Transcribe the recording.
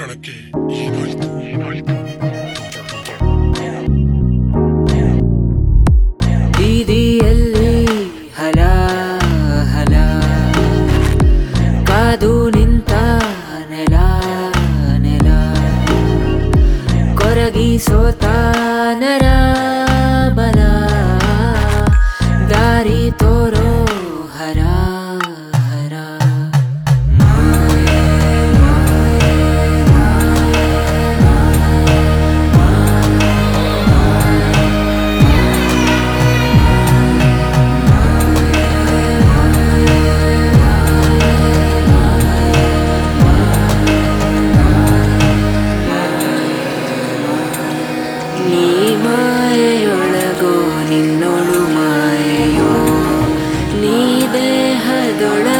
ಪಟ್ಟಣಕ್ಕೆ ಏನಾಯ್ತು ಬೀದಿಯಲ್ಲಿ ಹಲ ಹಲ ಕಾದು ನಿಂತ ನೆಲ ನೆಲ ಕೊರಗಿ ಸೋತ ನರ ಬಲ ದಾರಿ ತೋರೋ ಹರ ಹರ ನೀ ಮಾಯೆಯೊಳಗೋ ನಿನ್ನೊಳು ಮಾಯೆಯೋ ನೀ ದೇಹದೊಳ